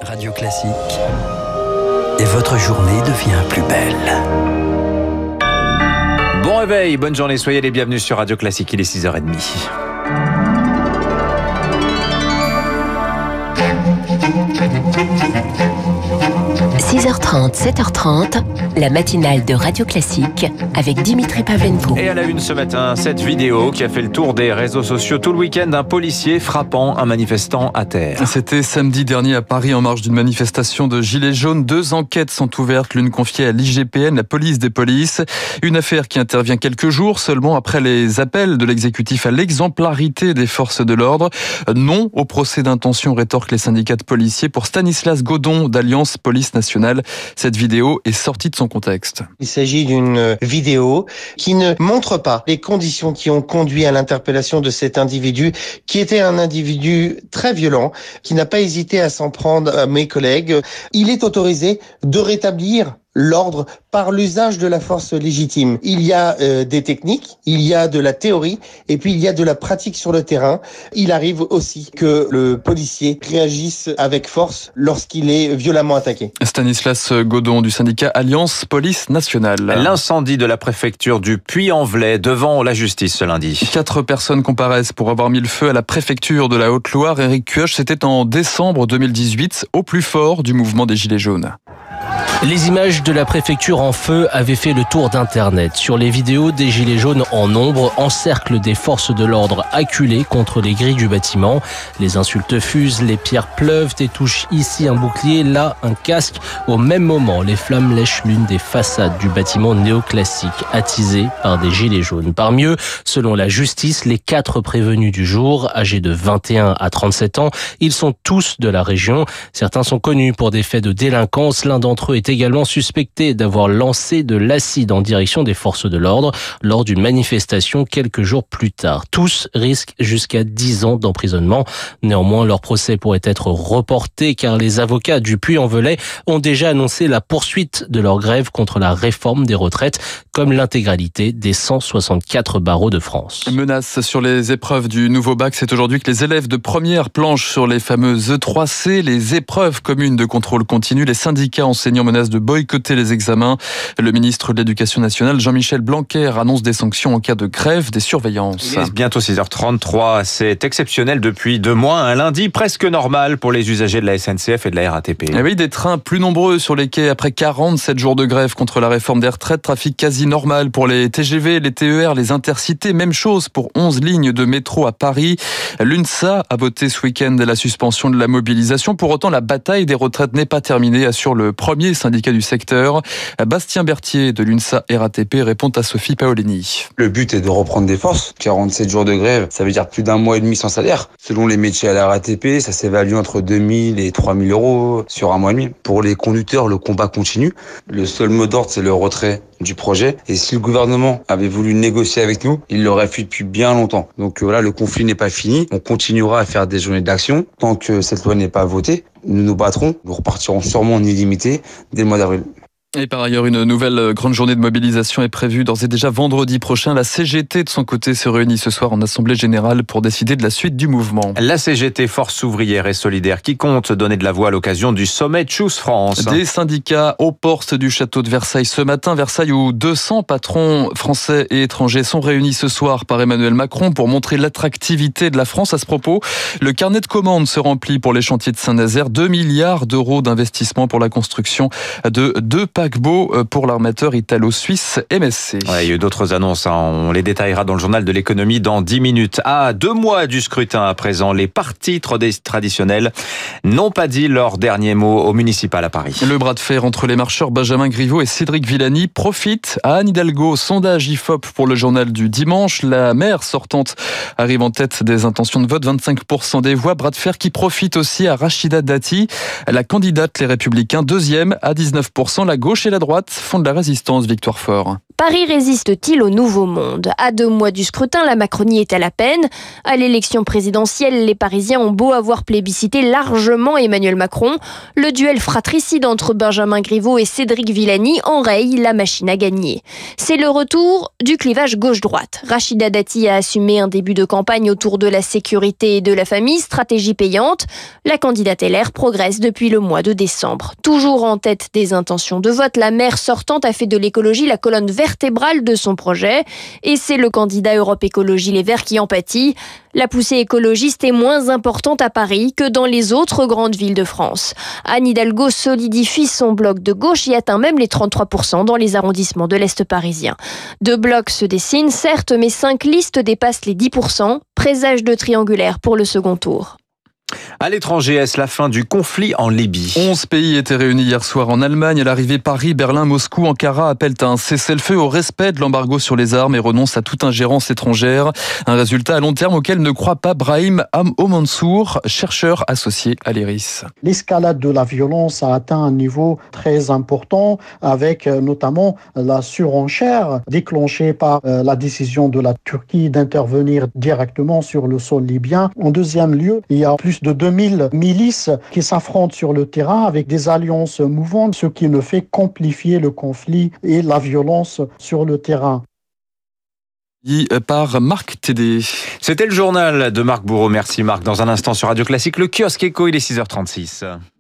Radio Classique. Et votre journée devient plus belle. Bon réveil, bonne journée, soyez les bienvenus sur Radio Classique, il est 6h30. « 6h30, 7h30, la matinale de Radio Classique avec Dimitri Pavlenko. » Et à la une ce matin, cette vidéo qui a fait le tour des réseaux sociaux tout le week-end d'un policier frappant un manifestant à terre. C'était samedi dernier à Paris en marge d'une manifestation de Gilets jaunes. 2 enquêtes sont ouvertes, l'une confiée à l'IGPN, la police des polices. Une affaire qui intervient quelques jours seulement après les appels de l'exécutif à l'exemplarité des forces de l'ordre. Non au procès d'intention, rétorquent les syndicats de policiers pour Stanislas Godon d'Alliance Police Nationale. Cette vidéo est sortie de son contexte. Il s'agit d'une vidéo qui ne montre pas les conditions qui ont conduit à l'interpellation de cet individu, qui était un individu très violent, qui n'a pas hésité à s'en prendre à mes collègues. Il est autorisé de rétablir l'ordre par l'usage de la force légitime. Il y a des techniques, il y a de la théorie et puis il y a de la pratique sur le terrain. Il arrive aussi que le policier réagisse avec force lorsqu'il est violemment attaqué. Stanislas Godon du syndicat Alliance Police Nationale. L'incendie de la préfecture du Puy-en-Velay devant la justice ce lundi. 4 personnes comparaissent pour avoir mis le feu à la préfecture de la Haute-Loire. Éric Kioch, c'était en décembre 2018, au plus fort du mouvement des Gilets jaunes. Les images de la préfecture en feu avaient fait le tour d'Internet. Sur les vidéos, des gilets jaunes en nombre encerclent des forces de l'ordre acculées contre les grilles du bâtiment. Les insultes fusent, les pierres pleuvent et touchent ici un bouclier, là un casque. Au même moment, les flammes lèchent l'une des façades du bâtiment néoclassique, attisé par des gilets jaunes. Parmi eux, selon la justice, les 4 prévenus du jour, âgés de 21 à 37 ans, ils sont tous de la région. Certains sont connus pour des faits de délinquance. L'un d'entre eux est également suspecté d'avoir lancé de l'acide en direction des forces de l'ordre lors d'une manifestation quelques jours plus tard. Tous risquent jusqu'à 10 ans d'emprisonnement. Néanmoins, leur procès pourrait être reporté car les avocats du Puy-en-Velay ont déjà annoncé la poursuite de leur grève contre la réforme des retraites, comme l'intégralité des 164 barreaux de France. Menace sur les épreuves du nouveau bac, c'est aujourd'hui que les élèves de première planchent sur les fameuses E3C, les épreuves communes de contrôle continu. Les syndicats enseignants menacent de boycotter les examens. Le ministre de l'Éducation nationale, Jean-Michel Blanquer, annonce des sanctions en cas de grève des surveillances. Il est bientôt 6h33. C'est exceptionnel depuis 2 mois. Un lundi presque normal pour les usagers de la SNCF et de la RATP. Et oui, des trains plus nombreux sur les quais après 47 jours de grève contre la réforme des retraites. Trafic quasi normal pour les TGV, les TER, les intercités. Même chose pour 11 lignes de métro à Paris. L'UNSA a voté ce week-end la suspension de la mobilisation. Pour autant, la bataille des retraites n'est pas terminée, assure le premier syndicat du secteur. Bastien Berthier de l'UNSA RATP répond à Sophie Paolini. Le but est de reprendre des forces. 47 jours de grève, ça veut dire plus d'un mois et demi sans salaire. Selon les métiers à la RATP, ça s'évalue entre 2000 et 3000 euros sur un mois et demi. Pour les conducteurs, le combat continue. Le seul mot d'ordre, c'est le retrait du projet. Et si le gouvernement avait voulu négocier avec nous, il l'aurait fait depuis bien longtemps. Donc voilà, le conflit n'est pas fini. On continuera à faire des journées d'action. Tant que cette loi n'est pas votée, nous nous battrons. Nous repartirons sûrement en illimité dès le mois d'avril. Et par ailleurs, une nouvelle grande journée de mobilisation est prévue d'ores et déjà vendredi prochain. La CGT, de son côté, se réunit ce soir en Assemblée Générale pour décider de la suite du mouvement. La CGT, Force ouvrière et solidaire, qui compte donner de la voix à l'occasion du sommet Choose France. Des syndicats aux portes du château de Versailles ce matin. Versailles où 200 patrons français et étrangers sont réunis ce soir par Emmanuel Macron pour montrer l'attractivité de la France. À ce propos, le carnet de commandes se remplit pour les chantiers de Saint-Nazaire. 2 milliards d'euros d'investissement pour la construction de 2 paquebots pour l'armateur italo-suisse MSC. Ouais, il y a eu d'autres annonces, on les détaillera dans le journal de l'économie dans 10 minutes. À 2 mois du scrutin à présent, les partis traditionnels n'ont pas dit leur dernier mot au municipal à Paris. Le bras de fer entre les marcheurs Benjamin Griveaux et Cédric Villani profite à Anne Hidalgo. Sondage IFOP pour le journal du dimanche. La maire sortante arrive en tête des intentions de vote, 25% des voix. Bras de fer qui profite aussi à Rachida Dati, la candidate Les Républicains, deuxième à 19%. La gauche et la droite font de la résistance, Victoire Fort. Paris résiste-t-il au nouveau monde ? À 2 mois du scrutin, la Macronie est à la peine. À l'élection présidentielle, les Parisiens ont beau avoir plébiscité largement Emmanuel Macron. Le duel fratricide entre Benjamin Griveaux et Cédric Villani enraye la machine à gagner. C'est le retour du clivage gauche-droite. Rachida Dati a assumé un début de campagne autour de la sécurité et de la famille, stratégie payante. La candidate LR progresse depuis le mois de décembre. Toujours en tête des intentions de vote, la maire sortante a fait de l'écologie la colonne vertébrale de son projet. Et c'est le candidat Europe Écologie Les Verts qui en pâtit. La poussée écologiste est moins importante à Paris que dans les autres grandes villes de France. Anne Hidalgo solidifie son bloc de gauche et atteint même les 33% dans les arrondissements de l'Est parisien. 2 blocs se dessinent, certes, mais 5 listes dépassent les 10%. Présage de triangulaire pour le second tour. À l'étranger, est-ce la fin du conflit en Libye ? 11 pays étaient réunis hier soir en Allemagne. À l'arrivée, Paris, Berlin, Moscou, Ankara appellent à un cessez-le-feu au respect de l'embargo sur les armes et renoncent à toute ingérence étrangère. Un résultat à long terme auquel ne croit pas Brahim Mansour, chercheur associé à l'IRIS. L'escalade de la violence a atteint un niveau très important avec notamment la surenchère déclenchée par la décision de la Turquie d'intervenir directement sur le sol libyen. En deuxième lieu, il y a plus de 2000 milices qui s'affrontent sur le terrain avec des alliances mouvantes, ce qui ne fait qu'amplifier le conflit et la violence sur le terrain. Par Marc Tédé. C'était le journal de Marc Bourreau. Merci Marc. Dans un instant sur Radio Classique, le kiosque éco, il est 6h36.